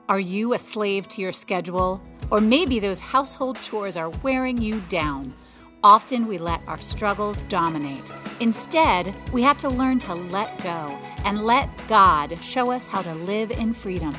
Are you a slave to your schedule? Or maybe those household chores are wearing you down. Often we let our struggles dominate. Instead, we have to learn to let go and let God show us how to live in freedom.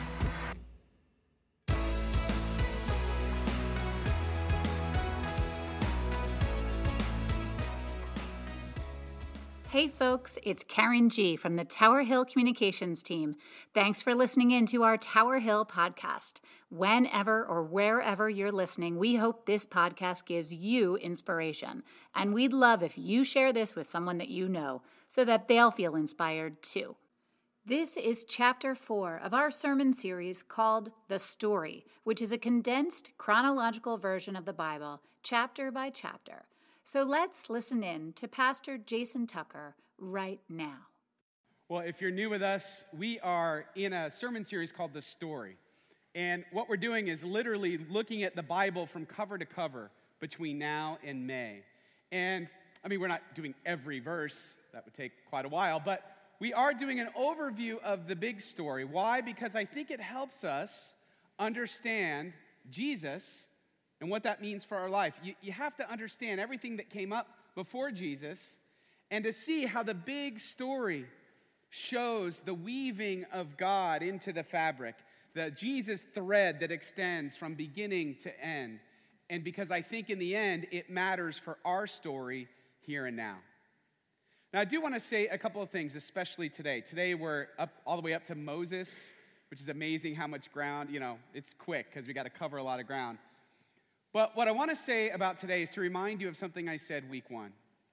Hey folks, it's Karen G. from the Tower Hill Communications team. Thanks for listening in to our Tower Hill podcast. Whenever or wherever you're listening, we hope this podcast gives you inspiration. And we'd love if you share this with someone that you know so that they'll feel inspired too. This is Chapter 4 of our sermon series called The Story, which is a condensed chronological version of the Bible, chapter by chapter. So let's listen in to Pastor Jason Tucker right now. Well, if you're new with us, we are in a sermon series called The Story. And what we're doing is literally looking at the Bible from cover to cover between now and May. And, we're not doing every verse. That would take quite a while. But we are doing an overview of the big story. Why? Because I think it helps us understand Jesus and what that means for our life. You have to understand everything that came up before Jesus and to see how the big story shows the weaving of God into the fabric, the Jesus thread that extends from beginning to end. And because I think in the end, it matters for our story here and now. Now, I do want to say a couple of things, especially today. Today, we're up all the way up to Moses, which is amazing how much ground, it's quick because we got to cover a lot of ground. But what I want to say about today is to remind you of something I said week one.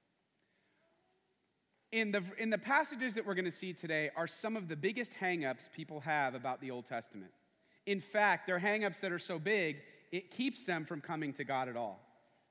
In the passages that we're going to see today are some of the biggest hang-ups people have about the Old Testament. In fact, they're hang-ups that are so big, it keeps them from coming to God at all.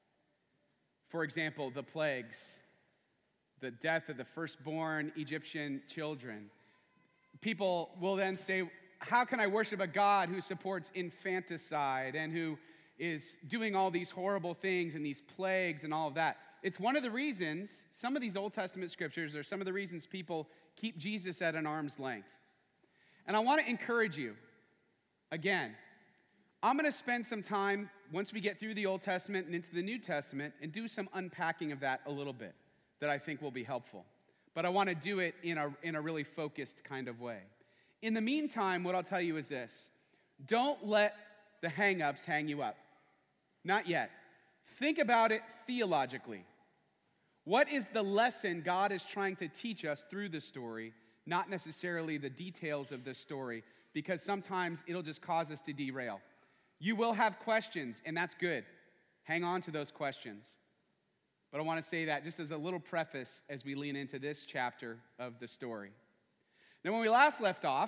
For example, the plagues, the death of the firstborn Egyptian children. People will then say, how can I worship a God who supports infanticide and who is doing all these horrible things and these plagues and all of that? It's one of the reasons, some of these Old Testament scriptures are some of the reasons people keep Jesus at an arm's length. And I want to encourage you, again, I'm going to spend some time, once we get through the Old Testament and into the New Testament, and do some unpacking of that a little bit that I think will be helpful. But I want to do it in a really focused kind of way. In the meantime, what I'll tell you is this. Don't let the hang-ups hang you up. Not yet. Think about it theologically. What is the lesson God is trying to teach us through the story, not necessarily the details of the story, because sometimes it'll just cause us to derail. You will have questions, and that's good. Hang on to those questions. But I want to say that just as a little preface as we lean into this chapter of the story. Now, when we last left off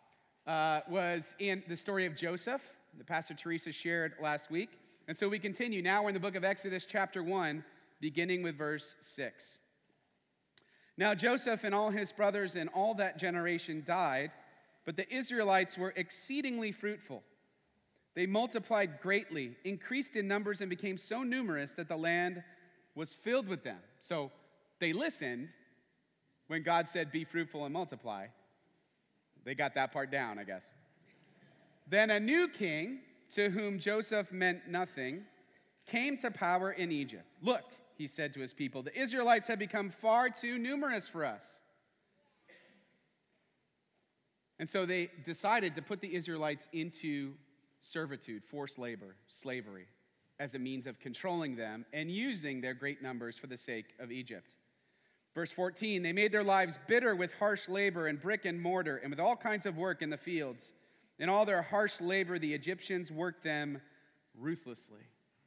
was in the story of Joseph, that Pastor Teresa shared last week. And so we continue. Now we're in the book of Exodus chapter 1, beginning with verse 6. Now Joseph and all his brothers and all that generation died, but the Israelites were exceedingly fruitful. They multiplied greatly, increased in numbers, and became so numerous that the land was filled with them. So they listened when God said, be fruitful and multiply. They got that part down, I guess. Then a new king, to whom Joseph meant nothing, came to power in Egypt. Look, he said to his people, the Israelites have become far too numerous for us. And so they decided to put the Israelites into servitude, forced labor, slavery, as a means of controlling them and using their great numbers for the sake of Egypt. Verse 14, they made their lives bitter with harsh labor and brick and mortar and with all kinds of work in the fields. In all their harsh labor, the Egyptians worked them ruthlessly.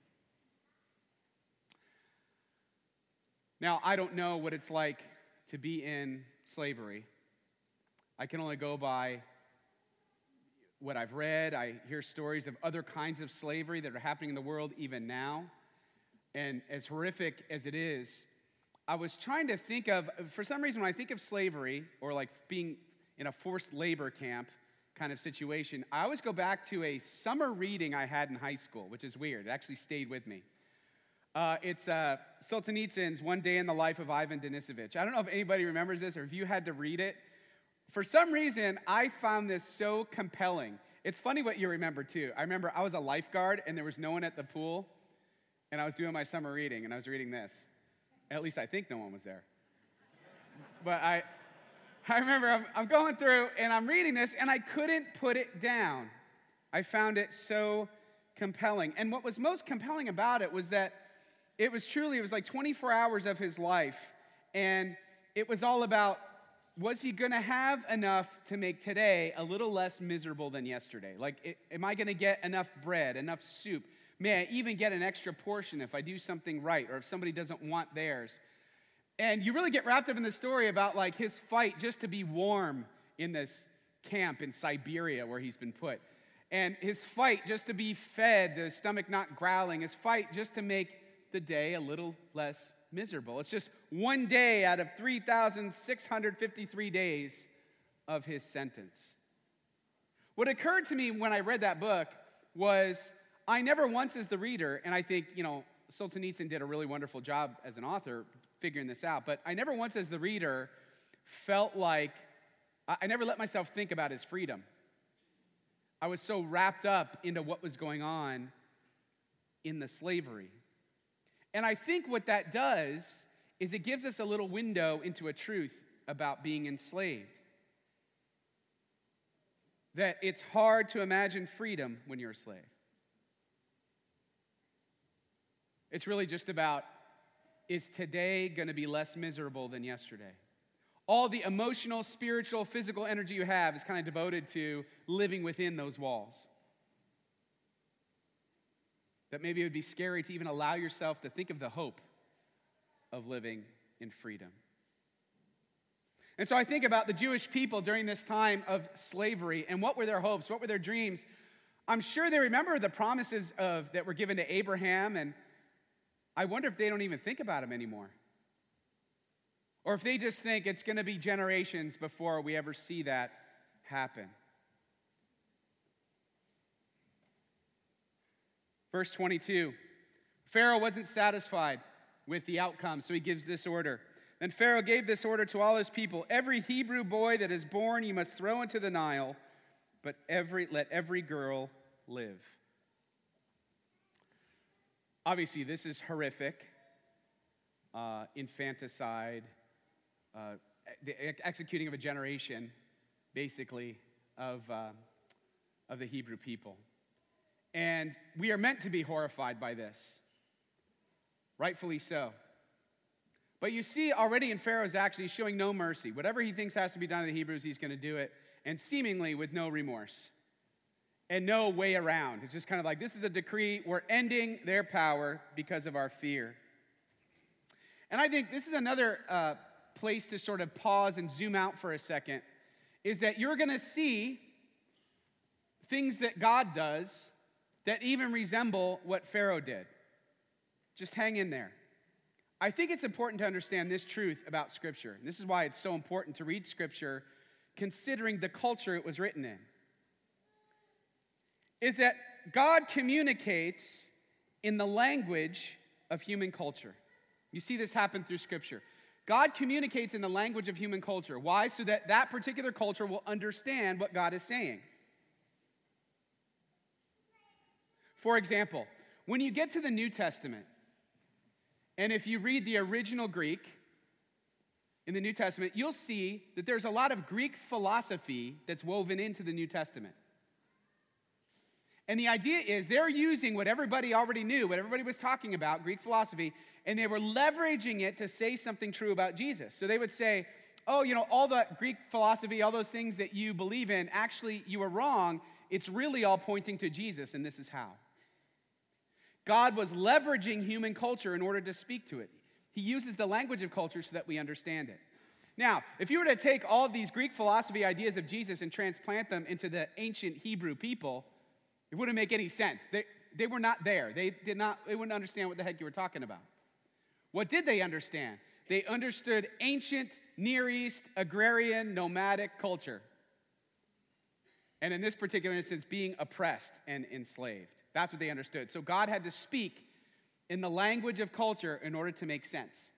Now, I don't know what it's like to be in slavery. I can only go by what I've read. I hear stories of other kinds of slavery that are happening in the world even now. And as horrific as it is, I was trying to think of, for some reason, when I think of slavery or like being in a forced labor camp kind of situation, I always go back to a summer reading I had in high school, which is weird. It actually stayed with me. It's Solzhenitsyn's One Day in the Life of Ivan Denisovich. I don't know if anybody remembers this or if you had to read it. For some reason, I found this so compelling. It's funny what you remember, too. I remember I was a lifeguard, and there was no one at the pool, and I was doing my summer reading, and I was reading this. At least I think no one was there. But I remember I'm going through, and I'm reading this, and I couldn't put it down. I found it so compelling. And what was most compelling about it was that it was like 24 hours of his life, and it was all about, was he going to have enough to make today a little less miserable than yesterday? Like, am I going to get enough bread, enough soup? May I even get an extra portion if I do something right or if somebody doesn't want theirs? And you really get wrapped up in the story about like his fight just to be warm in this camp in Siberia where he's been put. And his fight just to be fed, the stomach not growling, his fight just to make the day a little less miserable. It's just one day out of 3,653 days of his sentence. What occurred to me when I read that book was I never once as the reader, and I think, Solzhenitsyn did a really wonderful job as an author figuring this out, but I never once as the reader felt like, I never let myself think about his freedom. I was so wrapped up into what was going on in the slavery. And I think what that does is it gives us a little window into a truth about being enslaved. That it's hard to imagine freedom when you're a slave. It's really just about, is today going to be less miserable than yesterday? All the emotional, spiritual, physical energy you have is kind of devoted to living within those walls. That maybe it would be scary to even allow yourself to think of the hope of living in freedom. And so I think about the Jewish people during this time of slavery and what were their hopes, what were their dreams. I'm sure they remember the promises that were given to Abraham, and I wonder if they don't even think about them anymore. Or if they just think it's going to be generations before we ever see that happen. Verse 22, Pharaoh wasn't satisfied with the outcome, so he gives this order. Then Pharaoh gave this order to all his people: every Hebrew boy that is born you must throw into the Nile, but let every girl live. Obviously, this is horrific. Infanticide, the executing of a generation, basically, of the Hebrew people. And we are meant to be horrified by this. Rightfully so. But you see already in Pharaoh's action, he's showing no mercy. Whatever he thinks has to be done to the Hebrews, he's going to do it, and seemingly with no remorse and no way around. It's just kind of like, this is a decree. We're ending their power because of our fear. And I think this is another place to sort of pause and zoom out for a second, is that you're going to see things that God does that even resemble what Pharaoh did. Just hang in there. I think it's important to understand this truth about Scripture. And this is why it's so important to read Scripture considering the culture it was written in. Is that God communicates in the language of human culture. You see this happen through Scripture. God communicates in the language of human culture. Why? So that that particular culture will understand what God is saying. For example, when you get to the New Testament, and if you read the original Greek in the New Testament, you'll see that there's a lot of Greek philosophy that's woven into the New Testament. And the idea is they're using what everybody already knew, what everybody was talking about, Greek philosophy, and they were leveraging it to say something true about Jesus. So they would say, oh, all the Greek philosophy, all those things that you believe in, actually, you were wrong. It's really all pointing to Jesus, and this is how. God was leveraging human culture in order to speak to it. He uses the language of culture so that we understand it. Now, if you were to take all of these Greek philosophy ideas of Jesus and transplant them into the ancient Hebrew people, it wouldn't make any sense. They were not there. They wouldn't understand what the heck you were talking about. What did they understand? They understood ancient Near East, agrarian, nomadic culture. And in this particular instance, being oppressed and enslaved. That's what they understood. So God had to speak in the language of culture in order to make sense.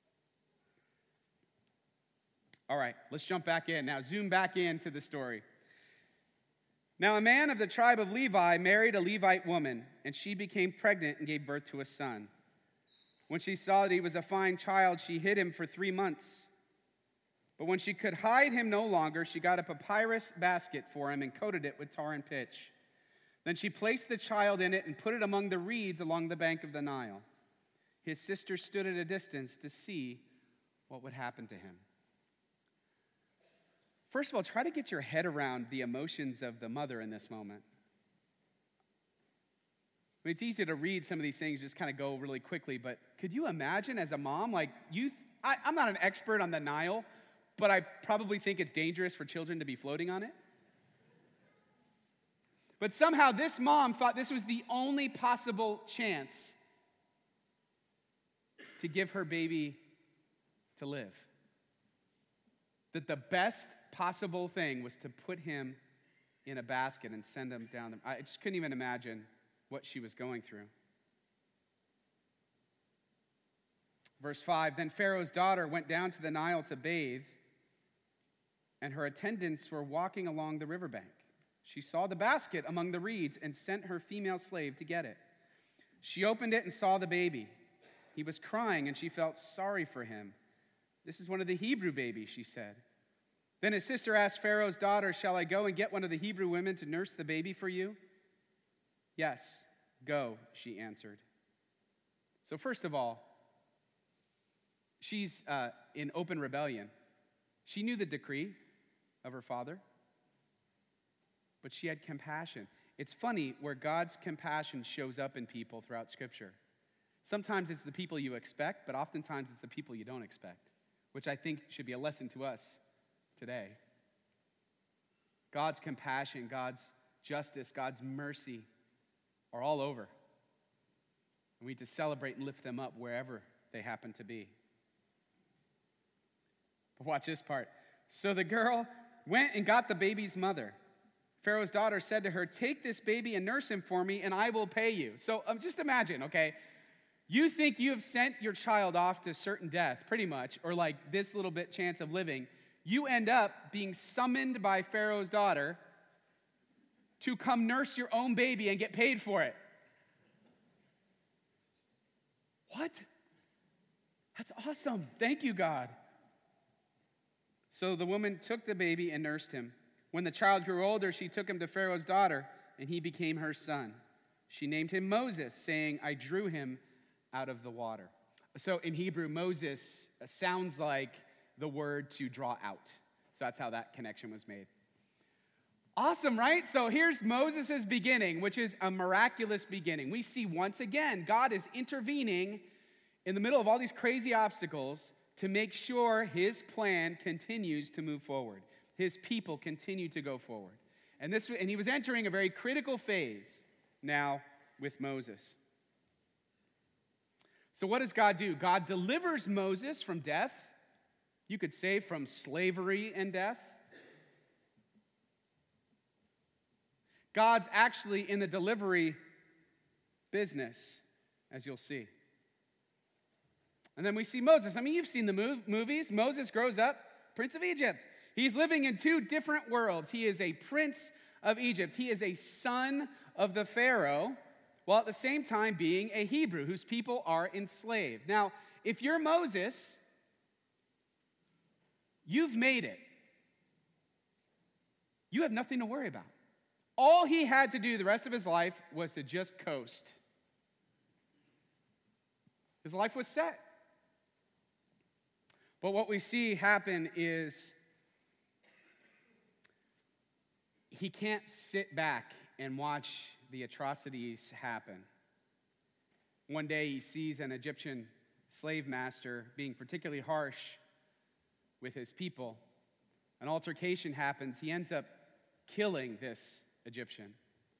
All right, let's jump back in. Now, zoom back into the story. Now a man of the tribe of Levi married a Levite woman, and she became pregnant and gave birth to a son. When she saw that he was a fine child, she hid him for 3 months. But when she could hide him no longer, she got a papyrus basket for him and coated it with tar and pitch. Then she placed the child in it and put it among the reeds along the bank of the Nile. His sister stood at a distance to see what would happen to him. First of all, try to get your head around the emotions of the mother in this moment. I mean, it's easy to read some of these things, just kind of go really quickly, but could you imagine as a mom, I'm not an expert on the Nile, but I probably think it's dangerous for children to be floating on it. But somehow this mom thought this was the only possible chance to give her baby to live. That the best possible thing was to put him in a basket and send him down. I just couldn't even imagine what she was going through. Verse 5, then Pharaoh's daughter went down to the Nile to bathe, and her attendants were walking along the riverbank. She saw the basket among the reeds and sent her female slave to get it. She opened it and saw the baby. He was crying, and she felt sorry for him. This is one of the Hebrew babies, she said. Then his sister asked Pharaoh's daughter, shall I go and get one of the Hebrew women to nurse the baby for you? Yes, go, she answered. So first of all, she's in open rebellion. She knew the decree of her father, but she had compassion. It's funny where God's compassion shows up in people throughout Scripture. Sometimes it's the people you expect, but oftentimes it's the people you don't expect, which I think should be a lesson to us today. God's compassion, God's justice, God's mercy are all over. And we need to celebrate and lift them up wherever they happen to be. But watch this part. So the girl went and got the baby's mother. Pharaoh's daughter said to her, take this baby and nurse him for me, and I will pay you. So just imagine, okay? You think you have sent your child off to certain death, pretty much, or like this little bit chance of living. You end up being summoned by Pharaoh's daughter to come nurse your own baby and get paid for it. What? That's awesome. Thank you, God. So the woman took the baby and nursed him. When the child grew older, she took him to Pharaoh's daughter, and he became her son. She named him Moses, saying, I drew him out of the water. So in Hebrew, Moses sounds like the word to draw out. So that's how that connection was made. Awesome, right? So here's Moses' beginning, which is a miraculous beginning. We see once again, God is intervening in the middle of all these crazy obstacles to make sure his plan continues to move forward. His people continue to go forward. And he was entering a very critical phase now with Moses. So what does God do? God delivers Moses from death. You could say from slavery and death. God's actually in the delivery business, as you'll see. And then we see Moses. I mean, you've seen the movies. Moses grows up, Prince of Egypt. He's living in two different worlds. He is a prince of Egypt. He is a son of the Pharaoh, while at the same time being a Hebrew whose people are enslaved. Now, if you're Moses, you've made it. You have nothing to worry about. All he had to do the rest of his life was to just coast. His life was set. But what we see happen is he can't sit back and watch the atrocities happen. One day he sees an Egyptian slave master being particularly harsh with his people. An altercation happens. He ends up killing this Egyptian.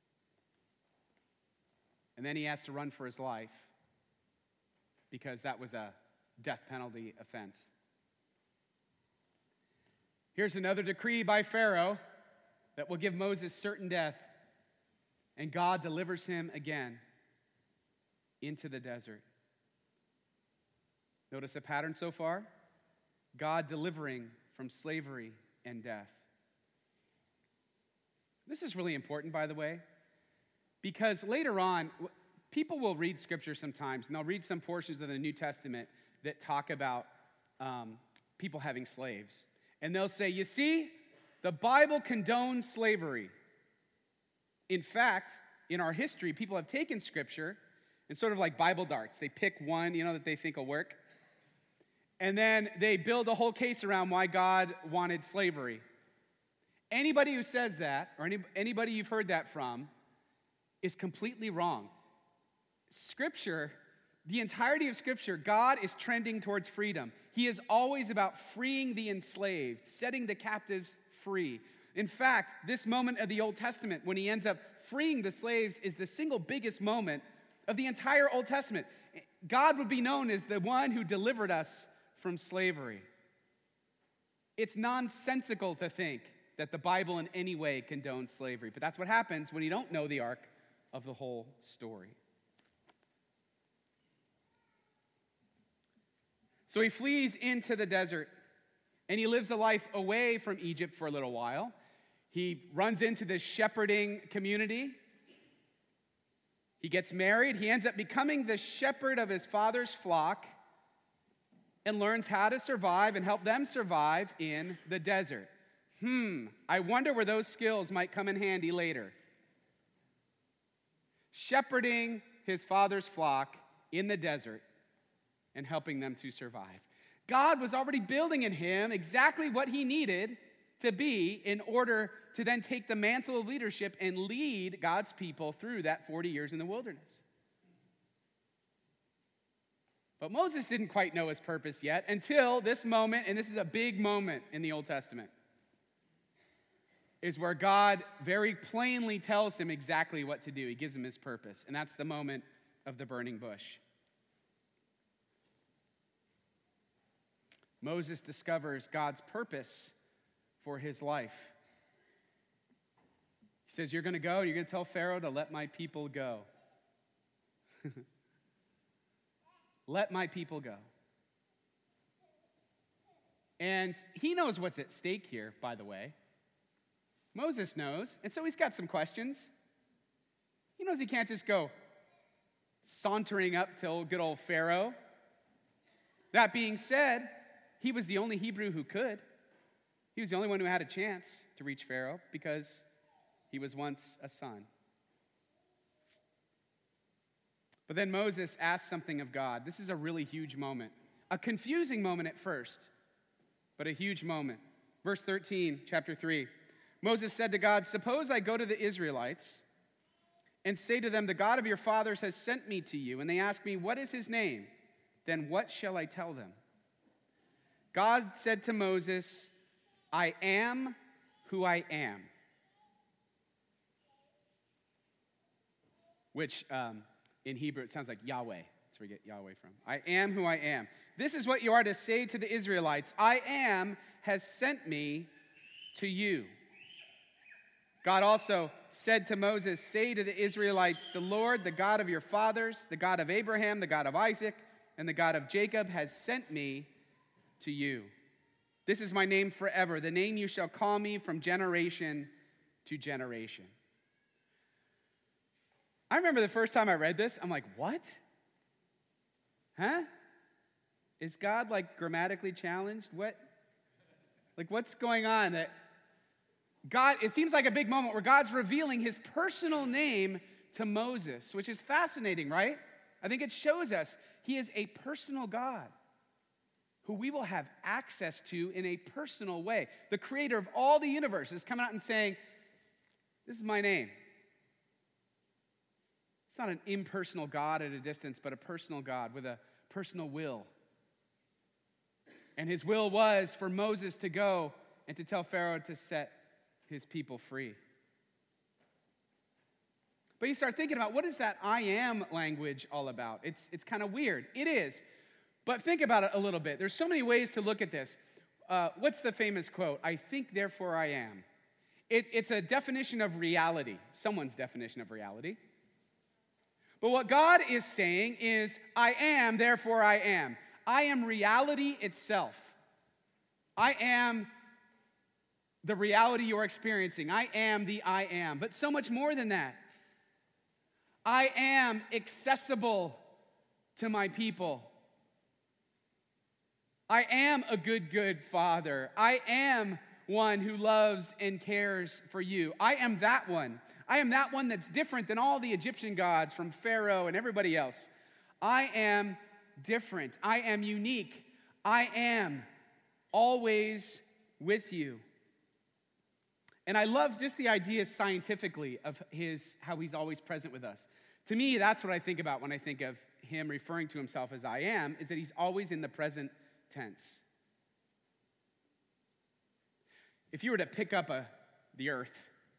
And then he has to run for his life because that was a death penalty offense. Here's another decree by Pharaoh that will give Moses certain death, and God delivers him again into the desert. Notice a pattern so far? God delivering from slavery and death. This is really important, by the way, because later on, people will read Scripture sometimes, and they'll read some portions of the New Testament that talk about people having slaves. And they'll say, you see, the Bible condones slavery. In fact, in our history, people have taken Scripture and sort of like Bible darts. They pick one, that they think will work. And then they build a whole case around why God wanted slavery. Anybody who says that, or anybody you've heard that from, is completely wrong. Scripture, the entirety of Scripture, God is trending towards freedom. He is always about freeing the enslaved, setting the captives free. In fact, this moment of the Old Testament, when he ends up freeing the slaves, is the single biggest moment of the entire Old Testament. God would be known as the one who delivered us from slavery. It's nonsensical to think that the Bible in any way condones slavery, but that's what happens when you don't know the arc of the whole story. So he flees into the desert, and he lives a life away from Egypt for a little while. He runs into this shepherding community. He gets married. He ends up becoming the shepherd of his father's flock and learns how to survive and help them survive in the desert. I wonder where those skills might come in handy later. Shepherding his father's flock in the desert and helping them to survive. God was already building in him exactly what he needed to be in order to then take the mantle of leadership and lead God's people through that 40 years in the wilderness. But Moses didn't quite know his purpose yet until this moment, and this is a big moment in the Old Testament, is where God very plainly tells him exactly what to do. He gives him his purpose, and that's the moment of the burning bush. Moses discovers God's purpose for his life. He says, you're going to tell Pharaoh to let my people go. Let my people go. And he knows what's at stake here, by the way. Moses knows, and so he's got some questions. He knows he can't just go sauntering up to good old Pharaoh. That being said, he was the only Hebrew who could. He was the only one who had a chance to reach Pharaoh because he was once a son. But then Moses asked something of God. This is a really huge moment. A confusing moment at first, but a huge moment. Verse 13, chapter 3. Moses said to God, suppose I go to the Israelites and say to them, the God of your fathers has sent me to you, and they ask me, what is his name? Then what shall I tell them? God said to Moses, I am who I am. Which in Hebrew it sounds like Yahweh. That's where we get Yahweh from. I am who I am. This is what you are to say to the Israelites. I am has sent me to you. God also said to Moses, say to the Israelites, the Lord, the God of your fathers, the God of Abraham, the God of Isaac, and the God of Jacob has sent me to you. This is my name forever, the name you shall call me from generation to generation. I remember the first time I read this, I'm like, what? Huh? Is God grammatically challenged? What? What's going on? That God, it seems like a big moment where God's revealing his personal name to Moses, which is fascinating, right? I think it shows us he is a personal God who we will have access to in a personal way. The creator of all the universe is coming out and saying, this is my name. It's not an impersonal God at a distance, but a personal God with a personal will. And his will was for Moses to go and to tell Pharaoh to set his people free. But you start thinking about, what is that I am language all about? It's kind of weird. It is. But think about it a little bit. There's so many ways to look at this. What's the famous quote? I think, therefore I am. It's a definition of reality, someone's definition of reality. But what God is saying is, I am, therefore I am. I am reality itself. I am the reality you're experiencing. I am the I am. But so much more than that. I am accessible to my people. I am a good father. I am one who loves and cares for you. I am that one. I am that one that's different than all the Egyptian gods from Pharaoh and everybody else. I am different. I am unique. I am always with you. And I love just the idea scientifically of how he's always present with us. To me, that's what I think about when I think of him referring to himself as I am, is that he's always in the present tense. If you were to pick up the earth,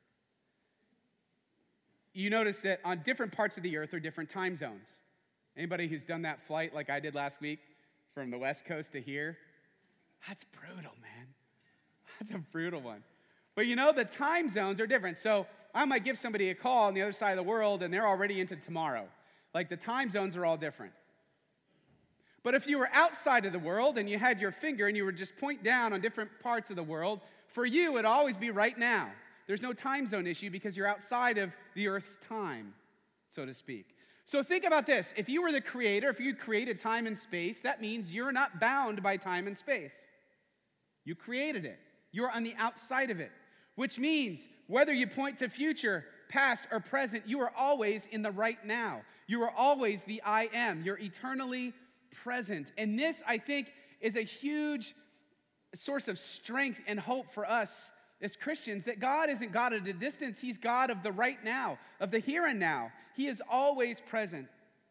you notice that on different parts of the earth are different time zones. Anybody who's done that flight like I did last week from the West Coast to here? That's brutal, man. That's a brutal one. But the time zones are different. So I might give somebody a call on the other side of the world and they're already into tomorrow. Like the time zones are all different. But if you were outside of the world and you had your finger and you were just point down on different parts of the world, for you it'd always be right now. There's no time zone issue because you're outside of the earth's time, so to speak. So think about this. If you were the creator, if you created time and space, that means you're not bound by time and space. You created it. You're on the outside of it, which means whether you point to future, past, or present, you are always in the right now. You are always the I am. You're eternally present. And this, I think, is a huge source of strength and hope for us as Christians, that God isn't God at a distance. He's God of the right now, of the here and now. He is always present.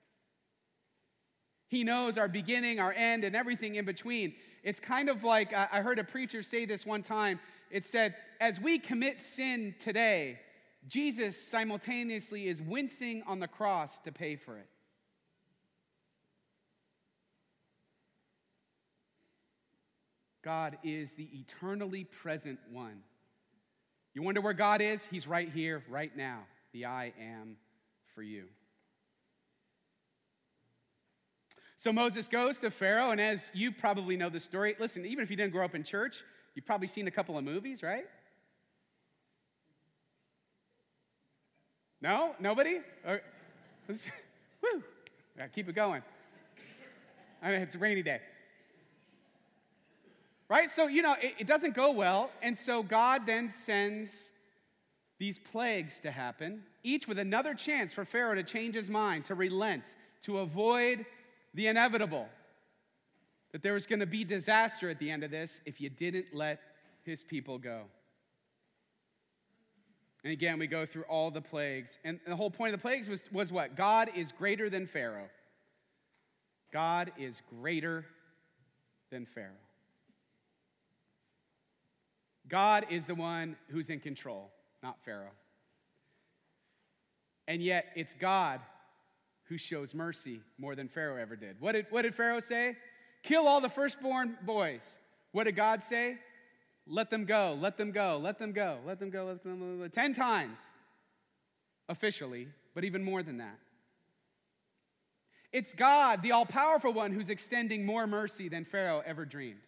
He knows our beginning, our end, and everything in between. It's kind of like, I heard a preacher say this one time. It said, as we commit sin today, Jesus simultaneously is wincing on the cross to pay for it. God is the eternally present one. You wonder where God is? He's right here, right now. The I am for you. So Moses goes to Pharaoh, and as you probably know the story, listen, even if you didn't grow up in church, you've probably seen a couple of movies, right? No? Nobody? Woo! Gotta keep it going. I mean, it's a rainy day. Right? So, it doesn't go well, and so God then sends these plagues to happen, each with another chance for Pharaoh to change his mind, to relent, to avoid the inevitable, that there was going to be disaster at the end of this if you didn't let his people go. And again, we go through all the plagues, and the whole point of the plagues was what? God is greater than Pharaoh. God is greater than Pharaoh. God is the one who's in control, not Pharaoh. And yet, it's God who shows mercy more than Pharaoh ever did. What did Pharaoh say? Kill all the firstborn boys. What did God say? Let them go, let them go, let them go, let them go, let them go. 10 times, officially, but even more than that. It's God, the all-powerful one, who's extending more mercy than Pharaoh ever dreamed.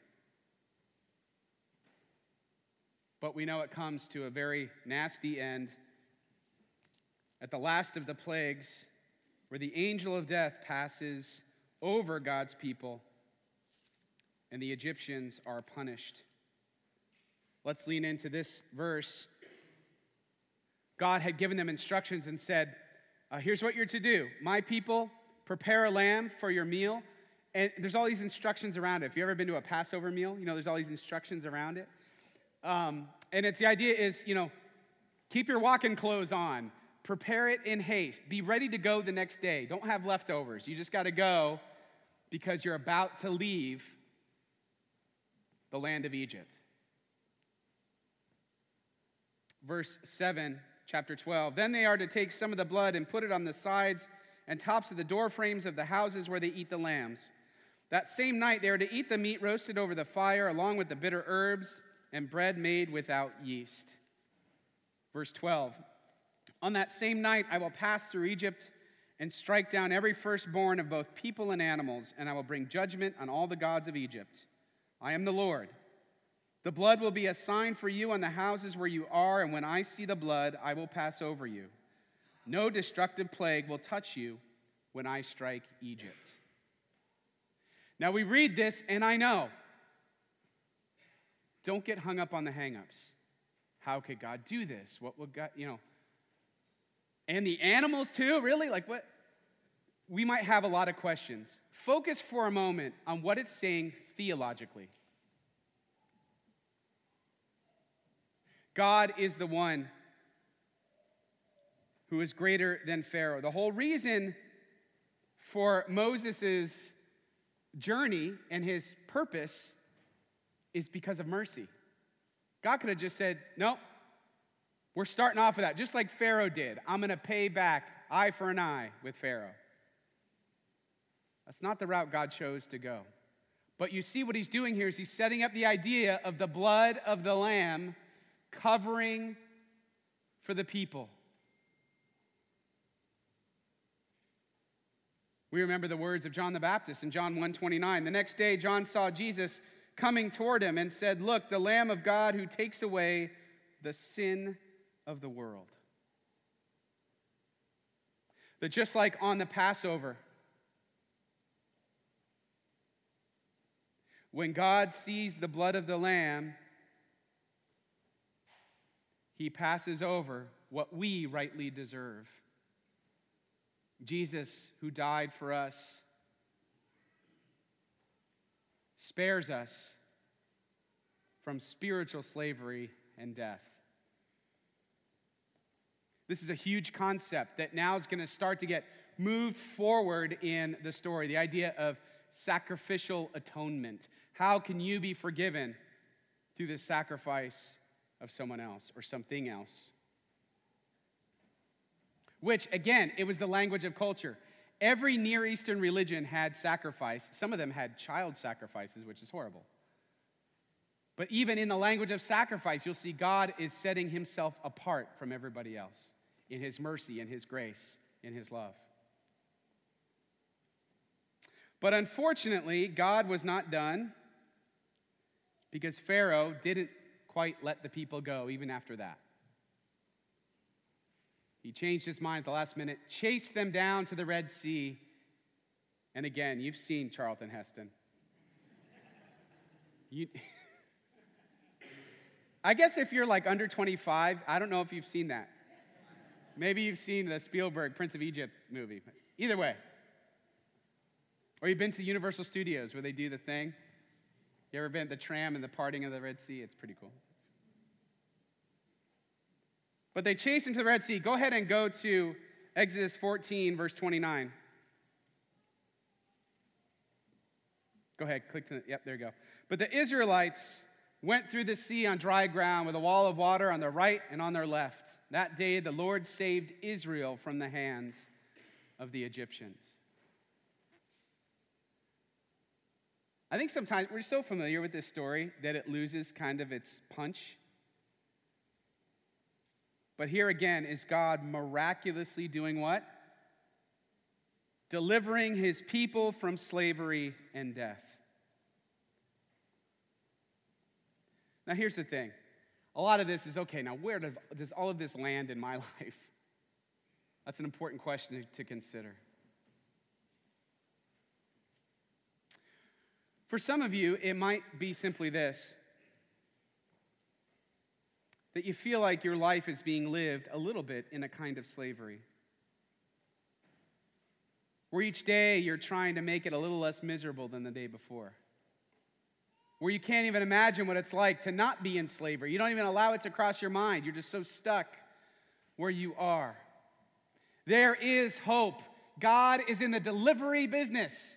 But we know it comes to a very nasty end at the last of the plagues, where the angel of death passes over God's people and the Egyptians are punished. Let's lean into this verse. God had given them instructions and said, here's what you're to do. My people, prepare a lamb for your meal. And there's all these instructions around it. If you've ever been to a Passover meal, there's all these instructions around it. And the idea is, keep your walking clothes on. Prepare it in haste. Be ready to go the next day. Don't have leftovers. You just got to go because you're about to leave the land of Egypt. Verse 7, chapter 12. Then they are to take some of the blood and put it on the sides and tops of the door frames of the houses where they eat the lambs. That same night they are to eat the meat roasted over the fire along with the bitter herbs and bread made without yeast. Verse 12. On that same night I will pass through Egypt and strike down every firstborn of both people and animals, and I will bring judgment on all the gods of Egypt. I am the Lord. The blood will be a sign for you on the houses where you are, and when I see the blood, I will pass over you. No destructive plague will touch you when I strike Egypt. Now we read this, and I know. Don't get hung up on the hang-ups. How could God do this? What would God, And the animals too, really? Like what? We might have a lot of questions. Focus for a moment on what it's saying theologically. God is the one who is greater than Pharaoh. The whole reason for Moses' journey and his purpose is because of mercy. God could have just said, nope, we're starting off with that, just like Pharaoh did. I'm going to pay back eye for an eye with Pharaoh. That's not the route God chose to go. But you see what he's doing here is he's setting up the idea of the blood of the Lamb covering for the people. We remember the words of John the Baptist in John 1:29. The next day, John saw Jesus coming toward him and said, "Look, the Lamb of God who takes away the sin of the world." That just like on the Passover, when God sees the blood of the Lamb, he passes over what we rightly deserve. Jesus, who died for us, spares us from spiritual slavery and death. This is a huge concept that now is going to start to get moved forward in the story, the idea of sacrificial atonement. How can you be forgiven through the sacrifice of someone else or something else? Which, again, it was the language of culture. Every Near Eastern religion had sacrifice. Some of them had child sacrifices, which is horrible. But even in the language of sacrifice, you'll see God is setting himself apart from everybody else in his mercy, in his grace, in his love. But unfortunately, God was not done because Pharaoh didn't quite let the people go even after that. He changed his mind at the last minute, chased them down to the Red Sea. And again, you've seen Charlton Heston. I guess if you're like under 25, I don't know if you've seen that. Maybe you've seen the Spielberg Prince of Egypt movie. Either way. Or you've been to the Universal Studios where they do the thing. You ever been at the tram and the parting of the Red Sea? It's pretty cool. But they chased him to the Red Sea. Go ahead and go to Exodus 14, verse 29. Go ahead, click to yep, there you go. But the Israelites went through the sea on dry ground with a wall of water on their right and on their left. That day the Lord saved Israel from the hands of the Egyptians. I think sometimes we're so familiar with this story that it loses kind of its punch. But here again is God miraculously doing what? Delivering his people from slavery and death. Now here's the thing. A lot of this is, okay, now where does all of this land in my life? That's an important question to consider. For some of you, it might be simply this. That you feel like your life is being lived a little bit in a kind of slavery. Where each day you're trying to make it a little less miserable than the day before. Where you can't even imagine what it's like to not be in slavery. You don't even allow it to cross your mind. You're just so stuck where you are. There is hope. God is in the delivery business.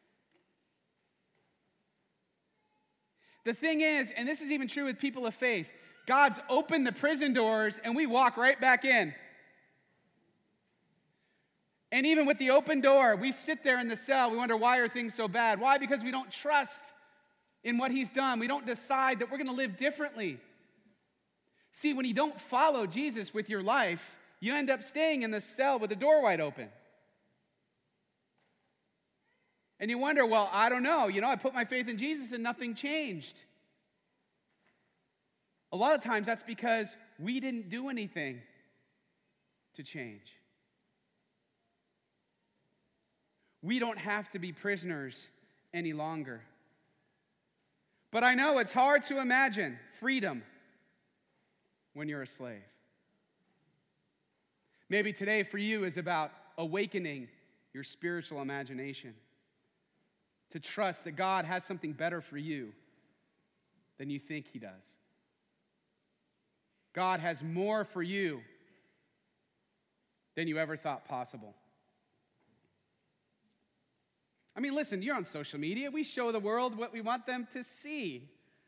The thing is, and this is even true with people of faith, God's opened the prison doors and we walk right back in. And even with the open door, we sit there in the cell. We wonder, why are things so bad? Why? Because we don't trust in what he's done. We don't decide that we're going to live differently. See, when you don't follow Jesus with your life, you end up staying in the cell with the door wide open. And you wonder, well, I don't know. I put my faith in Jesus and nothing changed. A lot of times that's because we didn't do anything to change. We don't have to be prisoners any longer. But I know it's hard to imagine freedom when you're a slave. Maybe today for you is about awakening your spiritual imagination to trust that God has something better for you than you think He does. God has more for you than you ever thought possible. I mean, listen, you're on social media. We show the world what we want them to see.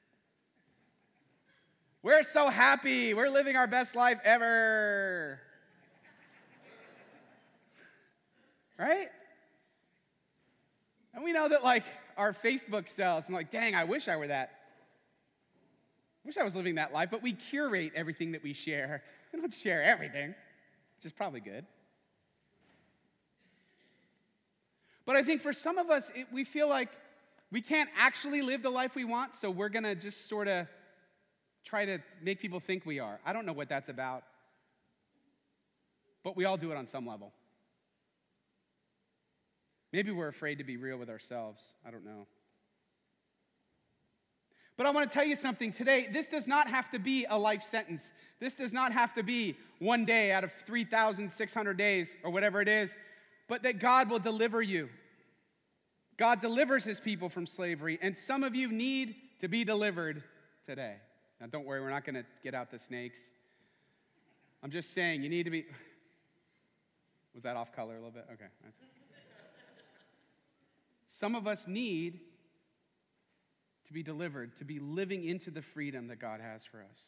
We're so happy. We're living our best life ever. Right? And we know that, like, our Facebook sells. I'm like, dang, I wish I were that. I wish I was living that life. But we curate everything that we share. We don't share everything, which is probably good. But I think for some of us, we feel like we can't actually live the life we want, so we're going to just sort of try to make people think we are. I don't know what that's about. But we all do it on some level. Maybe we're afraid to be real with ourselves. I don't know. But I want to tell you something today. This does not have to be a life sentence. This does not have to be one day out of 3,600 days or whatever it is, but that God will deliver you. God delivers His people from slavery, and some of you need to be delivered today. Now, don't worry, we're not going to get out the snakes. I'm just saying, you need to be... Was that off color a little bit? Okay. Some of us need to be delivered, to be living into the freedom that God has for us.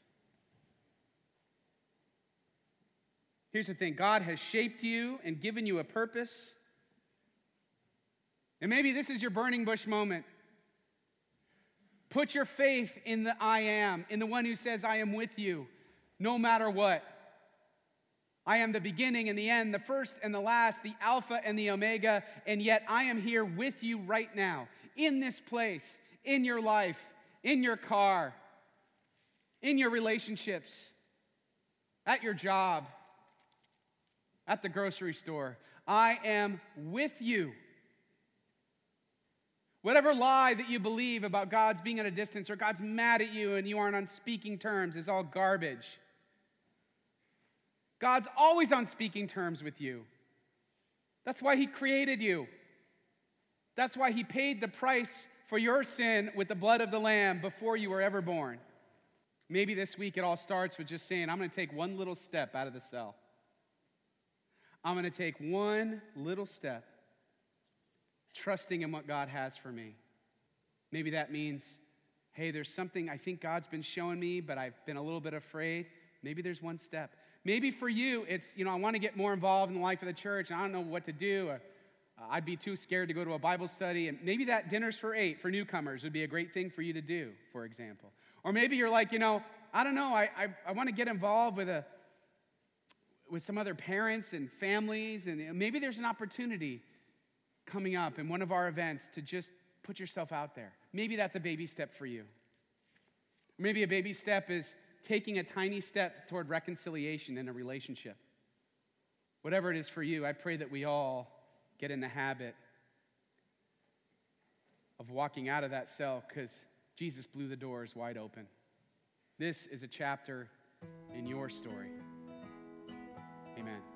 Here's the thing. God has shaped you and given you a purpose. And maybe this is your burning bush moment. Put your faith in the I am, in the one who says, I am with you, no matter what. I am the beginning and the end, the first and the last, the Alpha and the Omega, and yet I am here with you right now, in this place, in your life, in your car, in your relationships, at your job, at the grocery store. I am with you. Whatever lie that you believe about God's being at a distance or God's mad at you and you aren't on speaking terms is all garbage. God's always on speaking terms with you. That's why He created you. That's why He paid the price for your sin with the blood of the Lamb before you were ever born. Maybe this week it all starts with just saying, I'm going to take one little step out of the cell. I'm going to take one little step, trusting in what God has for me. Maybe that means, hey, there's something I think God's been showing me, but I've been a little bit afraid. Maybe there's one step. Maybe for you, it's, I want to get more involved in the life of the church, and I don't know what to do. I'd be too scared to go to a Bible study. And maybe that dinner's for 8 for newcomers would be a great thing for you to do, for example. Or maybe you're like, I don't know, I want to get involved with some other parents and families, and maybe there's an opportunity coming up in one of our events to just put yourself out there. Maybe that's a baby step for you. Maybe a baby step is taking a tiny step toward reconciliation in a relationship. Whatever it is for you, I pray that we all get in the habit of walking out of that cell because Jesus blew the doors wide open. This is a chapter in your story. Amen.